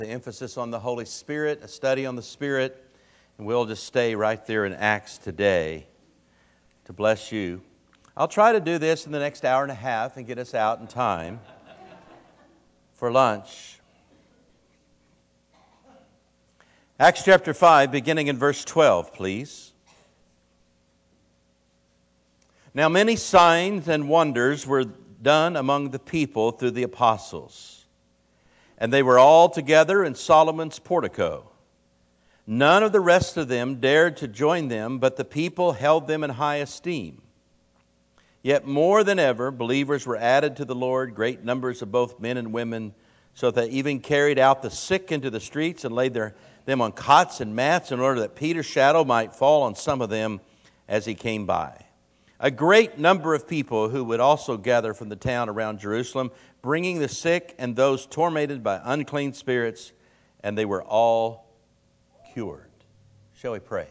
The emphasis on the Holy Spirit, a study on the Spirit, and we'll just stay right there in Acts today to bless you. I'll try to do this in the next hour and a half and get us out in time for lunch. Acts chapter 5, beginning in verse 12, please. Now many signs and wonders were done among the people through the apostles. And they were all together in Solomon's portico. None of the rest of them dared to join them, but the people held them in high esteem. Yet more than ever, believers were added to the Lord, great numbers of both men and women, so that they even carried out the sick into the streets and laid them on cots and mats in order that Peter's shadow might fall on some of them as he came by. A great number of people who would also gather from the town around Jerusalem, bringing the sick and those tormented by unclean spirits, and they were all cured. Shall we pray?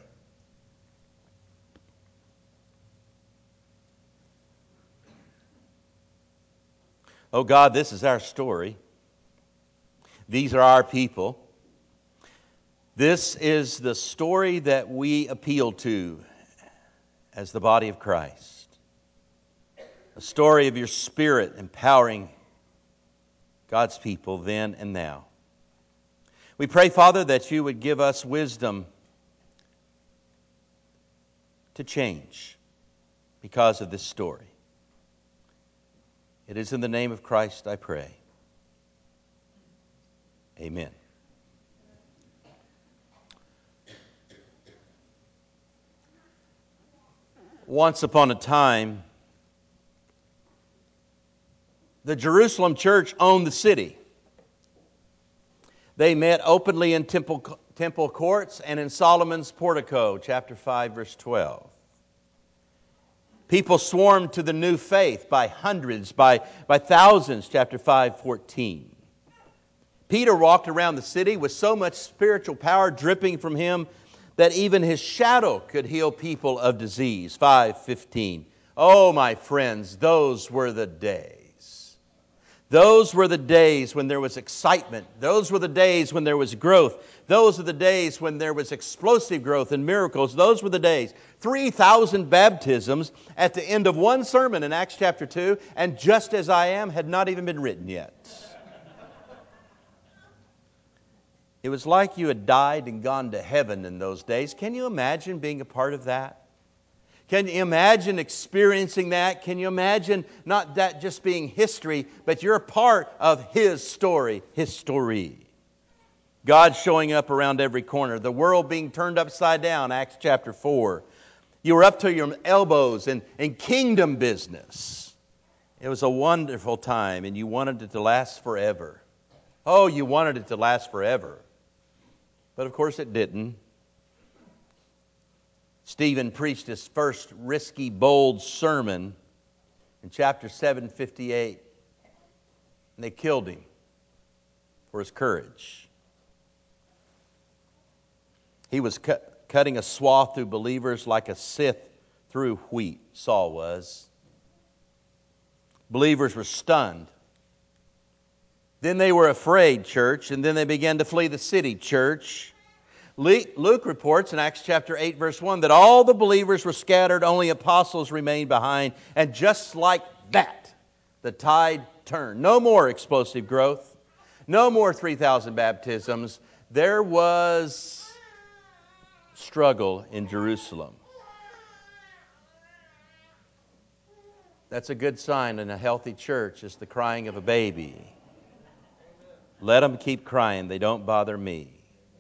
Oh God, this is our story. These are our people. This is the story that we appeal to as the body of Christ. A story of your Spirit empowering God's people then and now. We pray, Father, that you would give us wisdom to change because of this story. It is in the name of Christ I pray. Amen. Once upon a time, the Jerusalem church owned the city. They met openly in temple courts and in Solomon's portico, chapter 5, verse 12. People swarmed to the new faith by hundreds, by thousands, chapter 5, 14. Peter walked around the city with so much spiritual power dripping from him that even his shadow could heal people of disease, 5:15. Oh, my friends, those were the days. Those were the days when there was excitement. Those were the days when there was growth. Those are the days when there was explosive growth and miracles. Those were the days. 3,000 baptisms at the end of one sermon in Acts chapter 2, and Just As I Am had not even been written yet. It was like you had died and gone to heaven in those days. Can you imagine being a part of that? Can you imagine experiencing that? Can you imagine not that just being history, but you're a part of His story, history. God showing up around every corner. The world being turned upside down, Acts chapter 4. You were up to your elbows in kingdom business. It was a wonderful time, and you wanted it to last forever. Oh, you wanted it to last forever. But of course it didn't. Stephen preached his first risky, bold sermon in chapter 7:58. And they killed him for his courage. He was cutting a swath through believers like a scythe through wheat, Saul was. Believers were stunned. Then they were afraid, church, and then they began to flee the city, church. Luke reports in Acts chapter 8, verse 1, that all the believers were scattered, only apostles remained behind. And just like that, the tide turned. No more explosive growth. No more 3,000 baptisms. There was struggle in Jerusalem. That's a good sign in a healthy church, is the crying of a baby. Let them keep crying. They don't bother me.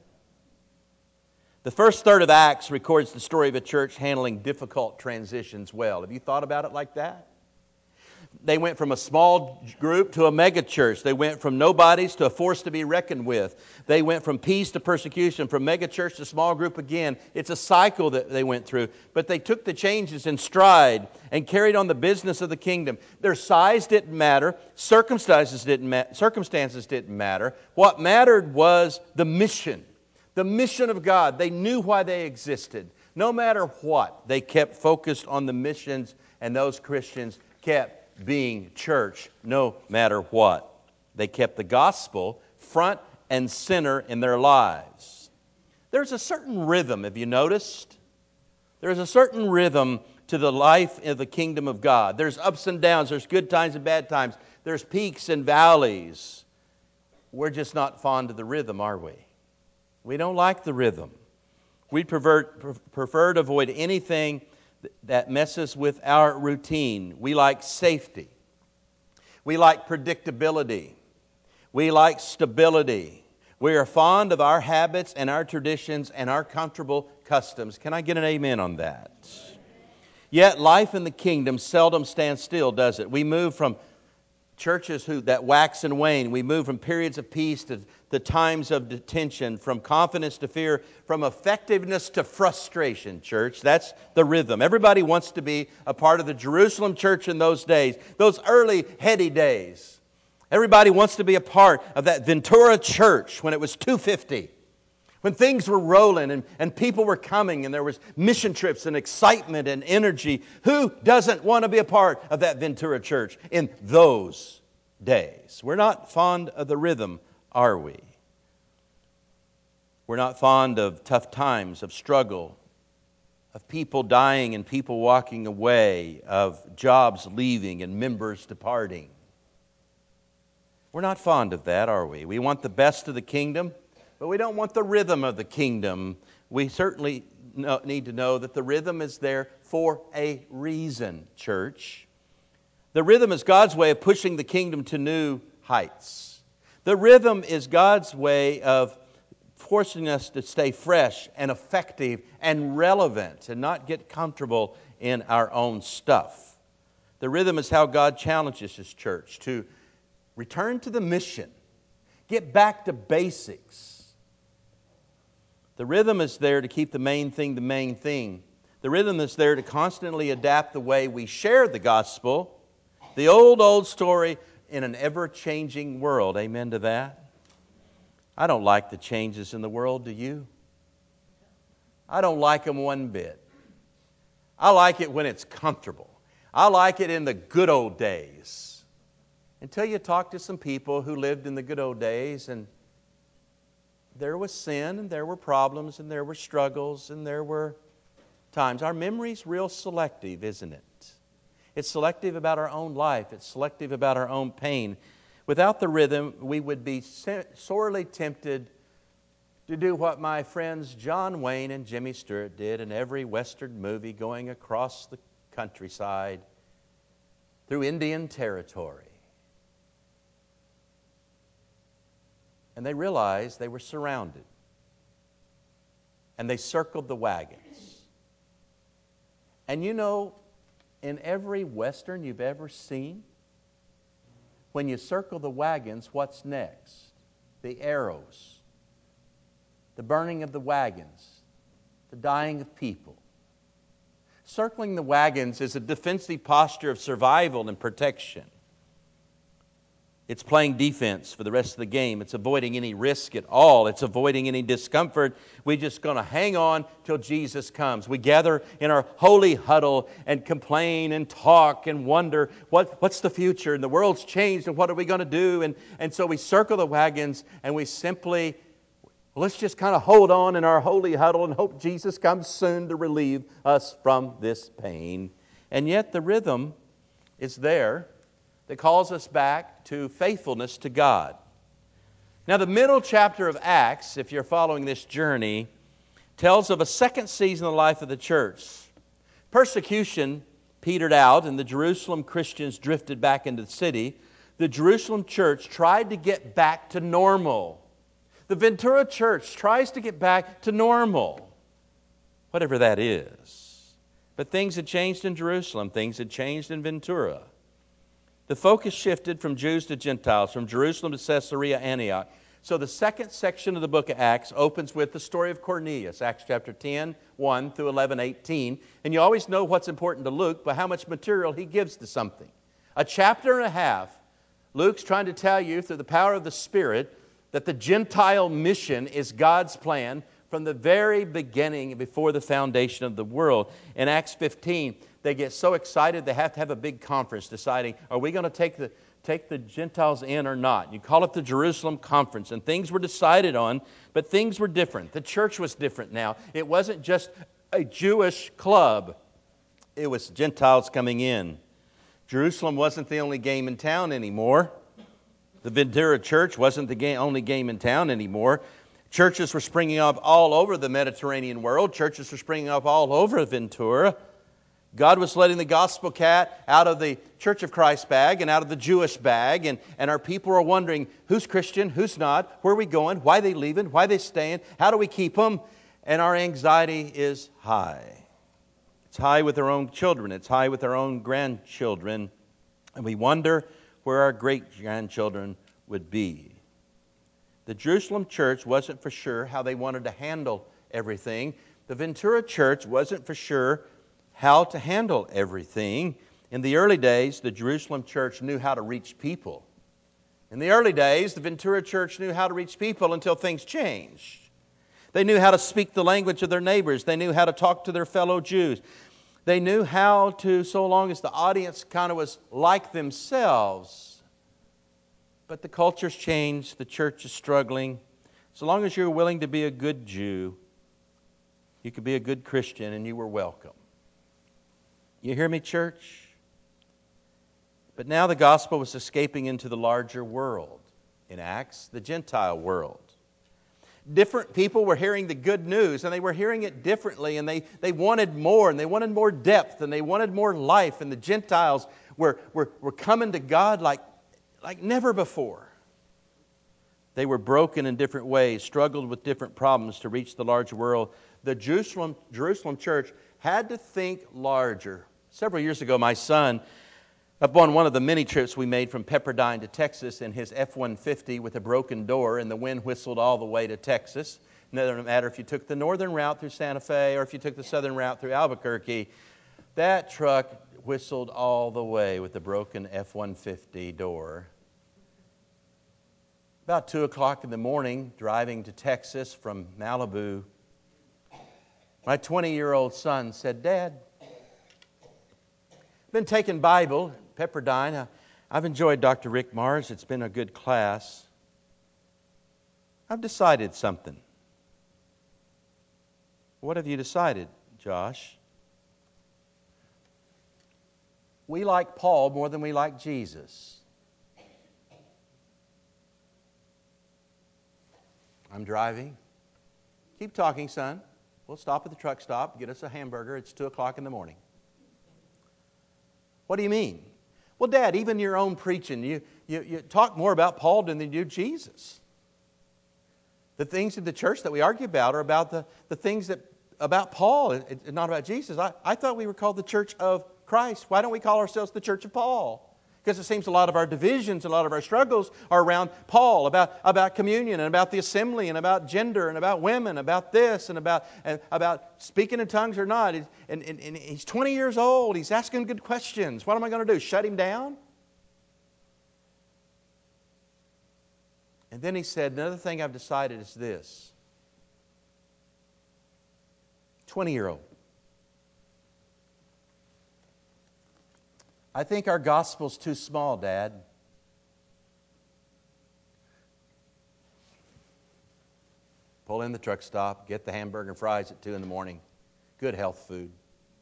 The first third of Acts records the story of a church handling difficult transitions well. Have you thought about it like that? They went from a small group to a mega church. They went from nobodies to a force to be reckoned with. They went from peace to persecution, from mega church to small group again. It's a cycle that they went through. But they took the changes in stride and carried on the business of the kingdom. Their size didn't matter. Circumstances didn't matter. What mattered was the mission. The mission of God. They knew why they existed. No matter what, they kept focused on the missions, and those Christians kept being church no matter what. They kept the gospel front and sinner in their lives. There's a certain rhythm, have you noticed? There's a certain rhythm to the life of the kingdom of God. There's ups and downs, there's good times and bad times, there's peaks and valleys. We're just not fond of the rhythm, are we? We don't like the rhythm. We prefer to avoid anything that messes with our routine. We like safety. We like predictability. We like stability. We are fond of our habits and our traditions and our comfortable customs. Can I get an amen on that? Yet life in the kingdom seldom stands still, does it? We move from churches that wax and wane. We move from periods of peace to the times of detention, from confidence to fear, from effectiveness to frustration, church. That's the rhythm. Everybody wants to be a part of the Jerusalem church in those days, those early, heady days. Everybody wants to be a part of that Ventura church when it was 250. When things were rolling and people were coming and there was mission trips and excitement and energy. Who doesn't want to be a part of that Ventura church in those days? We're not fond of the rhythm, are we? We're not fond of tough times, of struggle, of people dying and people walking away, of jobs leaving and members departing. We're not fond of that, are we? We want the best of the kingdom, but we don't want the rhythm of the kingdom. We certainly need to know that the rhythm is there for a reason, church. The rhythm is God's way of pushing the kingdom to new heights. The rhythm is God's way of forcing us to stay fresh and effective and relevant and not get comfortable in our own stuff. The rhythm is how God challenges His church to return to the mission, get back to basics. The rhythm is there to keep the main thing the main thing. The rhythm is there to constantly adapt the way we share the gospel. The old story in an ever-changing world. Amen to that? I don't like the changes in the world, do you? I don't like them one bit. I like it when it's comfortable. I like it in the good old days. Until you talk to some people who lived in the good old days, and there was sin, and there were problems, and there were struggles, and there were times. Our memory's real selective, isn't it? It's selective about our own life. It's selective about our own pain. Without the rhythm, we would be sorely tempted to do what my friends John Wayne and Jimmy Stewart did in every Western movie, going across the countryside through Indian territory. And they realized they were surrounded. And they circled the wagons. And you know, in every Western you've ever seen, when you circle the wagons, what's next? The arrows, the burning of the wagons, the dying of people. Circling the wagons is a defensive posture of survival and protection. It's playing defense for the rest of the game. It's avoiding any risk at all. It's avoiding any discomfort. We're just going to hang on till Jesus comes. We gather in our holy huddle and complain and talk and wonder, what's the future? And the world's changed, and what are we going to do? And so we circle the wagons and we simply, let's just kind of hold on in our holy huddle and hope Jesus comes soon to relieve us from this pain. And yet the rhythm is there that calls us back to faithfulness to God. Now, the middle chapter of Acts, if you're following this journey, tells of a second season of the life of the church. Persecution petered out and the Jerusalem Christians drifted back into the city. The Jerusalem church tried to get back to normal. The Ventura church tries to get back to normal, whatever that is. But things had changed in Jerusalem. Things had changed in Ventura. The focus shifted from Jews to Gentiles, from Jerusalem to Caesarea Antioch. So the second section of the book of Acts opens with the story of Cornelius, Acts chapter 10, 1 through 11, 18. And you always know what's important to Luke by how much material he gives to something. A chapter and a half, Luke's trying to tell you through the power of the Spirit that the Gentile mission is God's plan from the very beginning, before the foundation of the world. In Acts 15, they get so excited they have to have a big conference deciding, are we going to take the Gentiles in or not? You call it the Jerusalem Conference, and things were decided on, but things were different. The church was different now. It wasn't just a Jewish club. It was Gentiles coming in. Jerusalem wasn't the only game in town anymore. The Ventura Church wasn't the only game in town anymore. Churches were springing up all over the Mediterranean world. Churches were springing up all over Ventura. God was letting the gospel cat out of the Church of Christ bag and out of the Jewish bag. And our people are wondering, who's Christian, who's not, where are we going, why are they leaving, why are they staying, how do we keep them? And our anxiety is high. It's high with our own children. It's high with our own grandchildren. And we wonder where our great-grandchildren would be. The Jerusalem church wasn't for sure how they wanted to handle everything. The Ventura church wasn't for sure how to handle everything. In the early days, the Jerusalem church knew how to reach people. In the early days, the Ventura church knew how to reach people until things changed. They knew how to speak the language of their neighbors. They knew how to talk to their fellow Jews. They knew how to, so long as the audience kind of was like themselves. But the culture's changed. The church is struggling. So long as you're willing to be a good Jew, you could be a good Christian and you were welcome. You hear me, church? But now the gospel was escaping into the larger world. In Acts, the Gentile world. Different people were hearing the good news, and they were hearing it differently, and they wanted more, and they wanted more depth, and they wanted more life, and the Gentiles were coming to God like never before. They were broken in different ways, struggled with different problems to reach the larger world. The Jerusalem church had to think larger. Several years ago, my son, up on one of the many trips we made from Pepperdine to Texas in his F-150 with a broken door, and the wind whistled all the way to Texas. It doesn't matter if you took the northern route through Santa Fe or if you took the southern route through Albuquerque. That truck whistled all the way with the broken F-150 door. About 2 o'clock in the morning, driving to Texas from Malibu, my 20-year-old son said, "Dad, I've been taking Bible at Pepperdine. I've enjoyed Dr. Rick Mars. It's been a good class. I've decided something." "What have you decided, Josh?" "We like Paul more than we like Jesus." I'm driving. "Keep talking, son. We'll stop at the truck stop, get us a hamburger. It's 2 o'clock in the morning." "What do you mean?" "Well, Dad, even your own preaching, you talk more about Paul than you do Jesus. The things in the church that we argue about are about the things about Paul, and not about Jesus. I thought we were called the Church of Christ. Why don't we call ourselves the Church of Paul?" Because it seems a lot of our divisions, a lot of our struggles are around Paul, about communion, and about the assembly, and about gender, and about women, about this, and about speaking in tongues or not. And he's 20 years old. He's asking good questions. What am I going to do? Shut him down? And then he said, "Another thing I've decided is this." 20-year-old. "I think our gospel's too small, Dad." Pull in the truck stop, get the hamburger and fries at 2 in the morning. Good health food.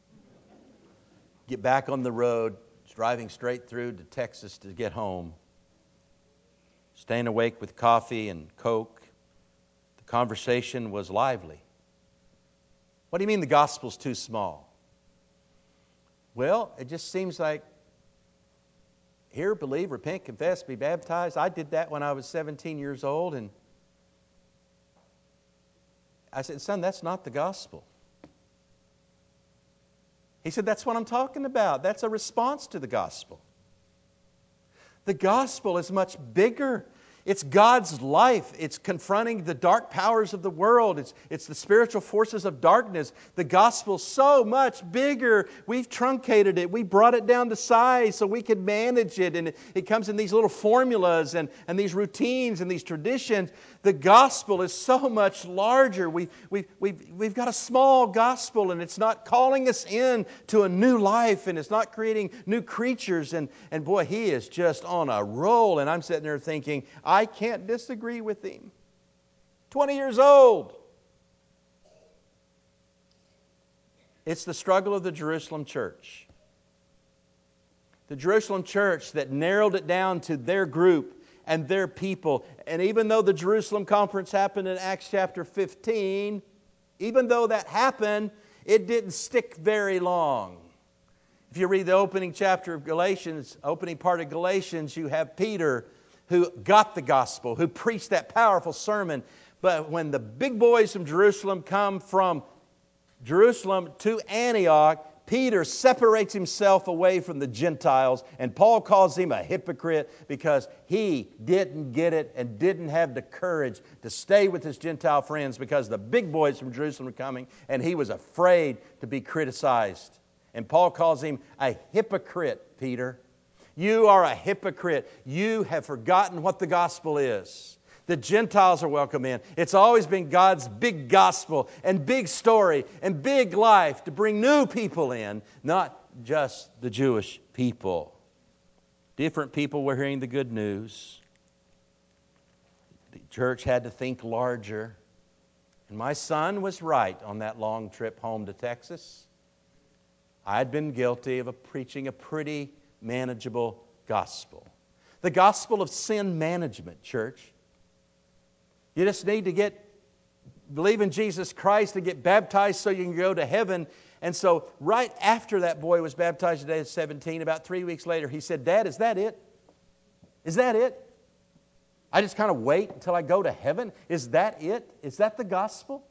Get back on the road, driving straight through to Texas to get home. Staying awake with coffee and Coke. The conversation was lively. "What do you mean the gospel's too small?" "Well, it just seems like hear, believe, repent, confess, be baptized. I did that when I was 17 years old." And I said, "Son, that's not the gospel." He said, "That's what I'm talking about. That's a response to the gospel." The gospel is much bigger. It's God's life. It's confronting the dark powers of the world. It's the spiritual forces of darkness. The gospel's so much bigger. We've truncated it. We brought it down to size so we could manage it. And it comes in these little formulas and these routines and these traditions. The gospel is so much larger. We've got a small gospel, and it's not calling us in to a new life, and it's not creating new creatures. And boy, he is just on a roll. And I'm sitting there thinking, I can't disagree with him. 20 years old. It's the struggle of the Jerusalem church. The Jerusalem church that narrowed it down to their group and their people. And even though the Jerusalem conference happened in Acts chapter 15, even though that happened, it didn't stick very long. If you read the opening chapter of Galatians, opening part of Galatians, you have Peter who got the gospel, who preached that powerful sermon. But when the big boys from Jerusalem come from Jerusalem to Antioch, Peter separates himself away from the Gentiles, and Paul calls him a hypocrite because he didn't get it and didn't have the courage to stay with his Gentile friends because the big boys from Jerusalem were coming, and he was afraid to be criticized. And Paul calls him a hypocrite, Peter. You are a hypocrite. You have forgotten what the gospel is. The Gentiles are welcome in. It's always been God's big gospel and big story and big life to bring new people in, not just the Jewish people. Different people were hearing the good news. The church had to think larger. And my son was right on that long trip home to Texas. I'd been guilty of preaching a pretty manageable gospel. The gospel of sin management, church. You just need to believe in Jesus Christ and get baptized so you can go to heaven. And so right after that boy was baptized at age 17, about 3 weeks later, he said, Dad, is that it? Is that it? I just kind of wait until I go to heaven? Is that it? Is that the gospel?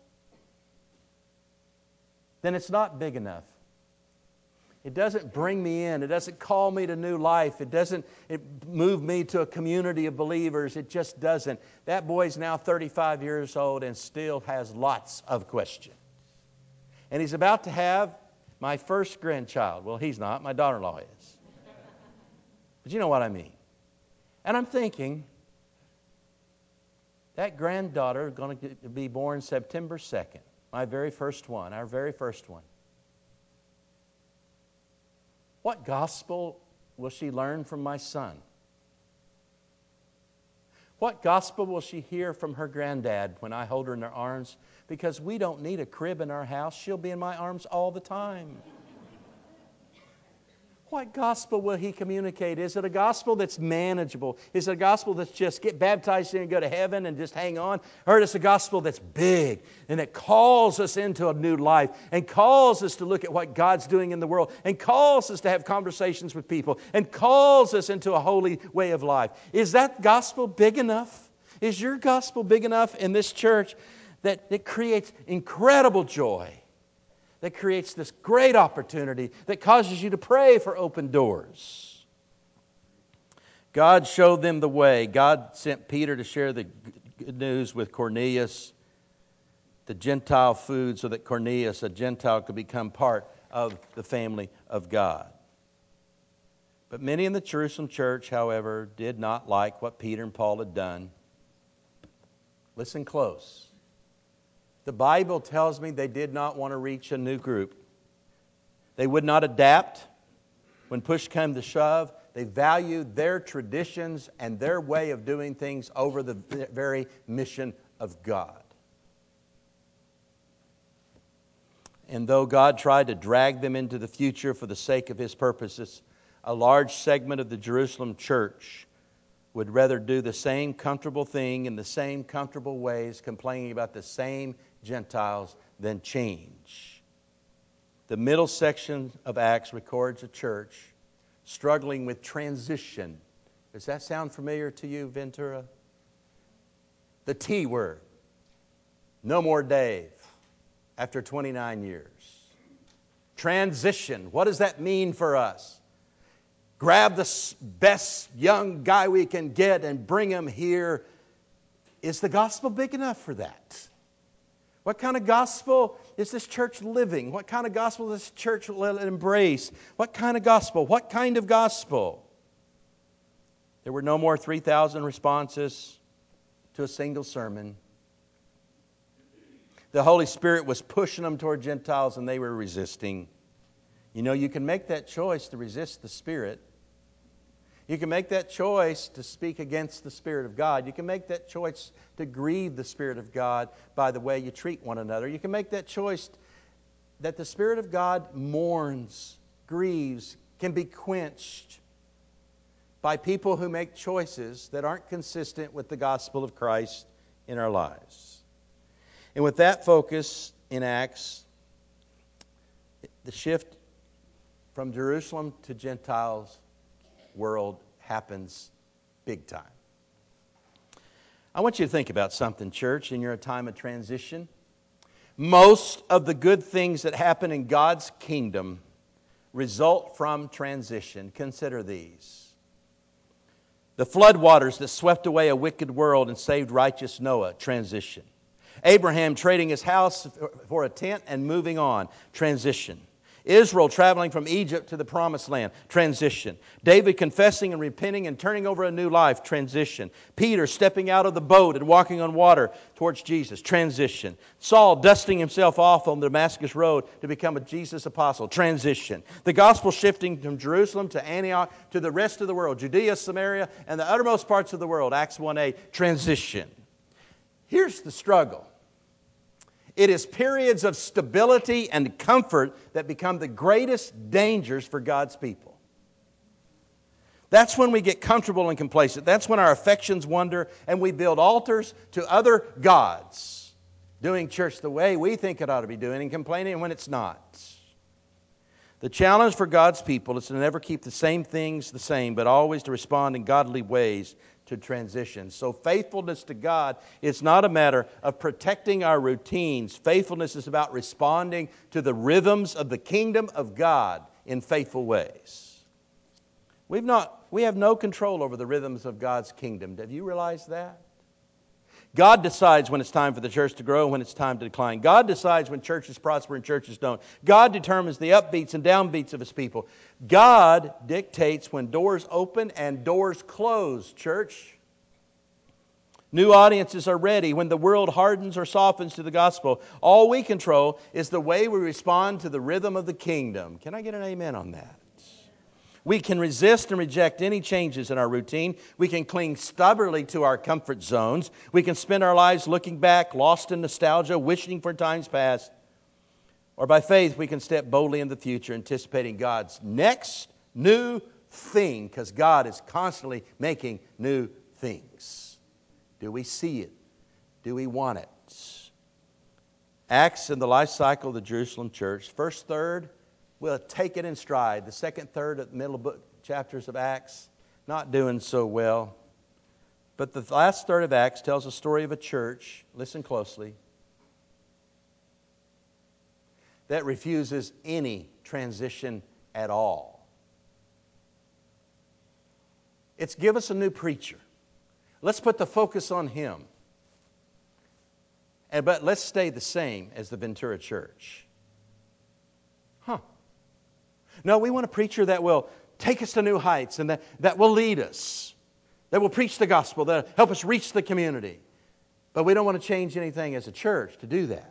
Then it's not big enough. It doesn't bring me in. It doesn't call me to new life. It doesn't move me to a community of believers. It just doesn't. That boy's now 35 years old and still has lots of questions. And he's about to have my first grandchild. Well, he's not. My daughter-in-law is. But you know what I mean. And I'm thinking, that granddaughter is going to be born September 2nd. My very first one. Our very first one. What gospel will she learn from my son? What gospel will she hear from her granddad when I hold her in her arms? Because we don't need a crib in our house. She'll be in my arms all the time. What gospel will he communicate? Is it a gospel that's manageable? Is it a gospel that's just get baptized and go to heaven and just hang on? Or is it a gospel that's big and it calls us into a new life and calls us to look at what God's doing in the world and calls us to have conversations with people and calls us into a holy way of life? Is that gospel big enough? Is your gospel big enough in this church that it creates incredible joy? That creates this great opportunity that causes you to pray for open doors. God showed them the way. God sent Peter to share the good news with Cornelius, the Gentile food, so that Cornelius, a Gentile, could become part of the family of God. But many in the Jerusalem church, however, did not like what Peter and Paul had done. Listen close. The Bible tells me they did not want to reach a new group. They would not adapt. When push came to shove, they valued their traditions and their way of doing things over the very mission of God. And though God tried to drag them into the future for the sake of His purposes, a large segment of the Jerusalem church would rather do the same comfortable thing in the same comfortable ways, complaining about the same Gentiles, than change. The middle section of Acts records a church struggling with transition. Does that sound familiar to you, Ventura? The T word. No more Dave after 29 years. Transition. What does that mean for us? grab the best young guy we can get and bring him here. Is the gospel big enough for that? What kind of gospel is this church living? What kind of gospel does this church embrace? What kind of gospel? What kind of gospel? There were no more 3,000 responses to a single sermon. The Holy Spirit was pushing them toward Gentiles and they were resisting. You know, you can make that choice to resist the Spirit. You can make that choice to speak against the Spirit of God. You can make that choice to grieve the Spirit of God by the way you treat one another. You can make that choice that the Spirit of God mourns, grieves, can be quenched by people who make choices that aren't consistent with the gospel of Christ in our lives. And with that focus in Acts, the shift from Jerusalem to Gentiles world happens big time. I want you to think about something, church, in your time of transition. Most of the good things that happen in God's kingdom result from transition. Consider these. The floodwaters that swept away a wicked world and saved righteous Noah, transition. Abraham trading his house for a tent and moving on, transition. Israel traveling from Egypt to the Promised Land, transition. David confessing and repenting and turning over a new life, transition. Peter stepping out of the boat and walking on water towards Jesus, transition. Saul dusting himself off on the Damascus Road to become a Jesus apostle, transition. The gospel shifting from Jerusalem to Antioch to the rest of the world, Judea, Samaria, and the uttermost parts of the world, Acts 1:8, transition. Here's the struggle. It is periods of stability and comfort that become the greatest dangers for God's people. That's when we get comfortable and complacent. That's when our affections wander and we build altars to other gods, doing church the way we think it ought to be doing and complaining when it's not. The challenge for God's people is to never keep the same things the same, but always to respond in godly ways to transition. So faithfulness to God is not a matter of protecting our routines. Faithfulness is about responding to the rhythms of the kingdom of God in faithful ways. We have no control over the rhythms of God's kingdom. Have you realized that? God decides when it's time for the church to grow and when it's time to decline. God decides when churches prosper and churches don't. God determines the upbeats and downbeats of His people. God dictates when doors open and doors close, church. New audiences are ready when the world hardens or softens to the gospel. All we control is the way we respond to the rhythm of the kingdom. Can I get an amen on that? We can resist and reject any changes in our routine. We can cling stubbornly to our comfort zones. We can spend our lives looking back, lost in nostalgia, wishing for times past. Or by faith, we can step boldly in the future, anticipating God's next new thing, because God is constantly making new things. Do we see it? Do we want it? Acts in the life cycle of the Jerusalem church. First third, we'll take it in stride. The second third of the middle book chapters of Acts, not doing so well. But the last third of Acts tells a story of a church, listen closely, that refuses any transition at all. It's give us a new preacher. Let's put the focus on him. But let's stay the same as the Ventura church. No, we want a preacher that will take us to new heights and that will lead us, that will preach the gospel, that will help us reach the community. But we don't want to change anything as a church to do that.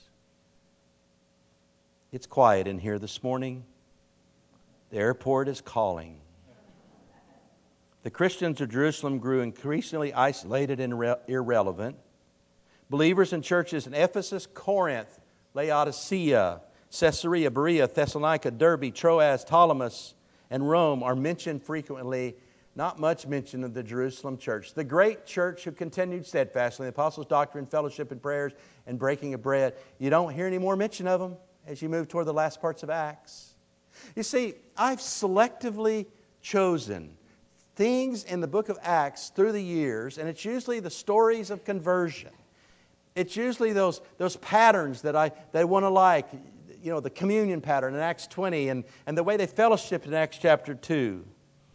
It's quiet in here this morning. The airport is calling. The Christians of Jerusalem grew increasingly isolated and irrelevant. Believers in churches in Ephesus, Corinth, Laodicea, Caesarea, Berea, Thessalonica, Derbe, Troas, Ptolemais, and Rome are mentioned frequently. Not much mention of the Jerusalem church. The great church who continued steadfastly in the apostles' doctrine, fellowship, and prayers, and breaking of bread. You don't hear any more mention of them as you move toward the last parts of Acts. You see, I've selectively chosen things in the book of Acts through the years, and it's usually the stories of conversion. It's usually those patterns that I want to like. You know, the communion pattern in Acts 20 and the way they fellowshiped in Acts chapter 2.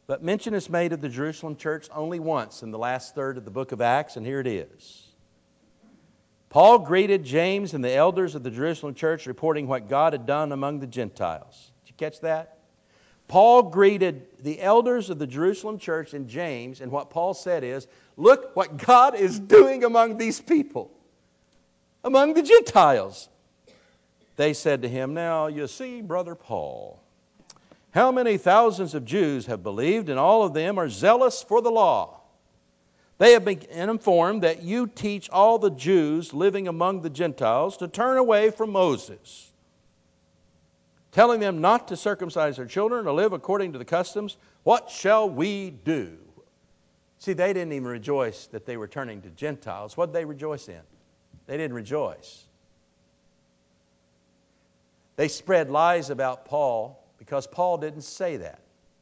But mention is made of the Jerusalem church only once in the last third of the book of Acts, and here it is. Paul greeted James and the elders of the Jerusalem church, reporting what God had done among the Gentiles. Did you catch that? Paul greeted the elders of the Jerusalem church and James, and what Paul said is, look what God is doing among these people, among the Gentiles. They said to him, now you see, Brother Paul, how many thousands of Jews have believed, and all of them are zealous for the law. They have been informed that you teach all the Jews living among the Gentiles to turn away from Moses, telling them not to circumcise their children, to live according to the customs. What shall we do? See, they didn't even rejoice that they were turning to Gentiles. What did they rejoice in? They didn't rejoice. They spread lies about Paul because Paul didn't say that.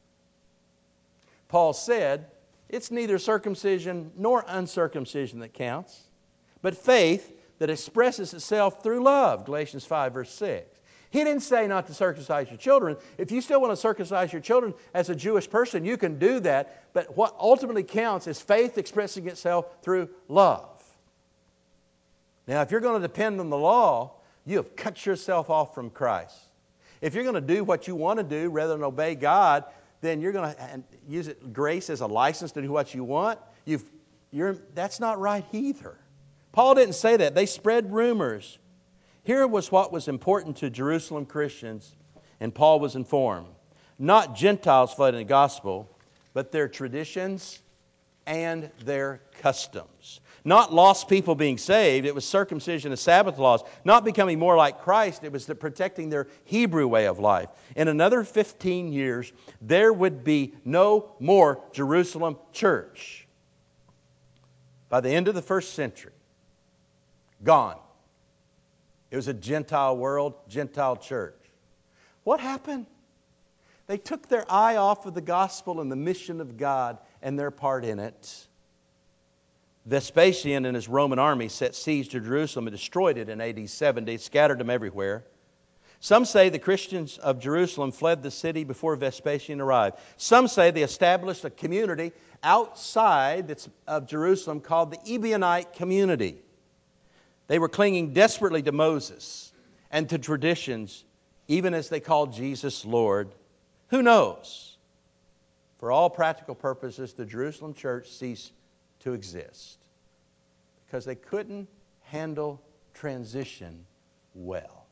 Paul said, it's neither circumcision nor uncircumcision that counts, but faith that expresses itself through love, Galatians 5, verse 6. He didn't say not to circumcise your children. If you still want to circumcise your children as a Jewish person, you can do that, but what ultimately counts is faith expressing itself through love. Now, if you're going to depend on the law, you have cut yourself off from Christ. If you're going to do what you want to do rather than obey God, then you're going to use grace as a license to do what you want. That's not right either. Paul didn't say that. They spread rumors. Here was what was important to Jerusalem Christians, and Paul was informed. Not Gentiles flooding the gospel, but their traditions and their customs. Not lost people being saved, it was circumcision and Sabbath laws. Not becoming more like Christ, it was protecting their Hebrew way of life. In another 15 years, there would be no more Jerusalem church. By the end of the first century, gone. It was a Gentile world, Gentile church. What happened? They took their eye off of the gospel and the mission of God and their part in it. Vespasian and his Roman army set siege to Jerusalem and destroyed it in AD 70, scattered them everywhere. Some say the Christians of Jerusalem fled the city before Vespasian arrived. Some say they established a community outside of Jerusalem called the Ebionite community. They were clinging desperately to Moses and to traditions, even as they called Jesus Lord. Who knows? For all practical purposes, the Jerusalem church ceased to exist because they couldn't handle transition well.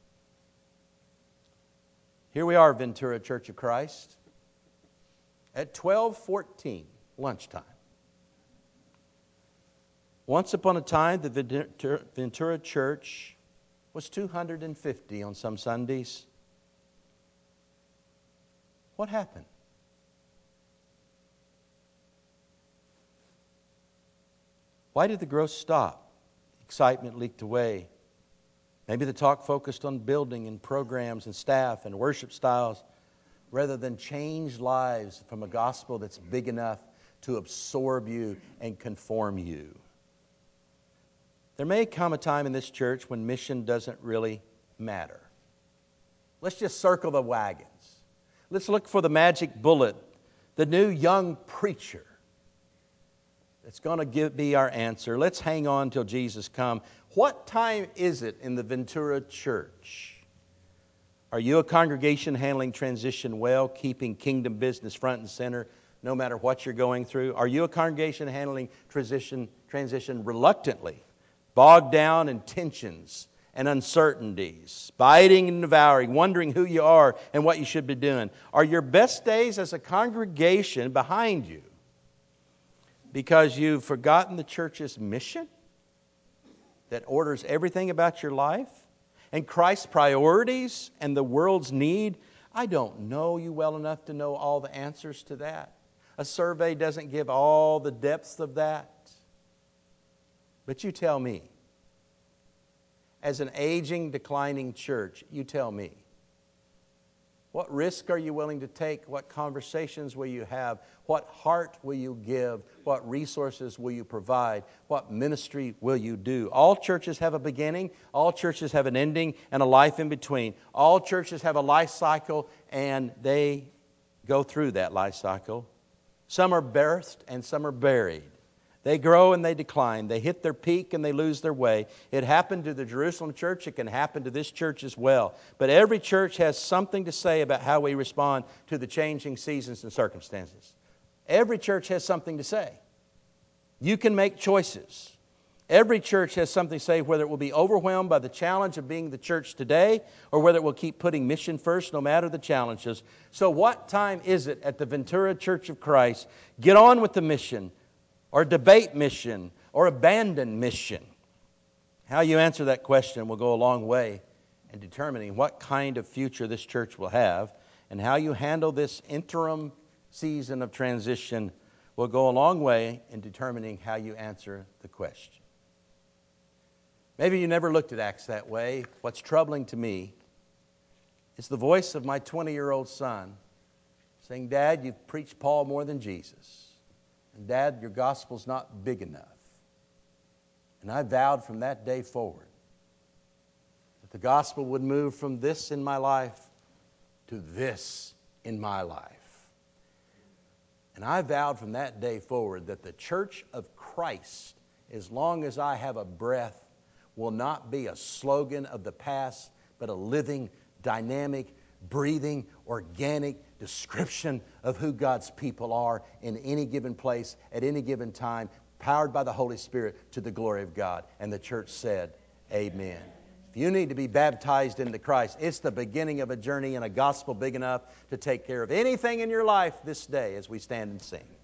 Here we are, Ventura Church of Christ, at 12:14, lunchtime. Once upon a time, the Ventura Church was 250 on some Sundays. What happened? Why did the growth stop? Excitement leaked away. Maybe the talk focused on building and programs and staff and worship styles rather than change lives from a gospel that's big enough to absorb you and conform you. There may come a time in this church when mission doesn't really matter. Let's just circle the wagons. Let's look for the magic bullet, the new young preacher. It's going to be our answer. Let's hang on till Jesus comes. What time is it in the Ventura Church? Are you a congregation handling transition well, keeping kingdom business front and center no matter what you're going through? Are you a congregation handling transition reluctantly, bogged down in tensions and uncertainties, biting and devouring, wondering who you are and what you should be doing? Are your best days as a congregation behind you because you've forgotten the church's mission that orders everything about your life and Christ's priorities and the world's need? I don't know you well enough to know all the answers to that. A survey doesn't give all the depths of that. But you tell me, as an aging, declining church, you tell me, what risk are you willing to take? What conversations will you have? What heart will you give? What resources will you provide? What ministry will you do? All churches have a beginning. All churches have an ending and a life in between. All churches have a life cycle, and they go through that life cycle. Some are birthed and some are buried. They grow and they decline. They hit their peak and they lose their way. It happened to the Jerusalem church. It can happen to this church as well. But every church has something to say about how we respond to the changing seasons and circumstances. Every church has something to say. You can make choices. Every church has something to say, whether it will be overwhelmed by the challenge of being the church today or whether it will keep putting mission first no matter the challenges. So what time is it at the Ventura Church of Christ? Get on with the mission, or debate mission, or abandon mission? How you answer that question will go a long way in determining what kind of future this church will have, and how you handle this interim season of transition will go a long way in determining how you answer the question. Maybe you never looked at Acts that way. What's troubling to me is the voice of my 20-year-old son saying, "Dad, you've preached Paul more than Jesus. And Dad, your gospel's not big enough." And I vowed from that day forward that the gospel would move from this in my life to this in my life. And I vowed from that day forward that the church of Christ, as long as I have a breath, will not be a slogan of the past, but a living, dynamic, breathing, organic description of who God's people are in any given place, at any given time, powered by the Holy Spirit to the glory of God. And the church said, amen. If you need to be baptized into Christ, it's the beginning of a journey and a gospel big enough to take care of anything in your life this day as we stand and sing.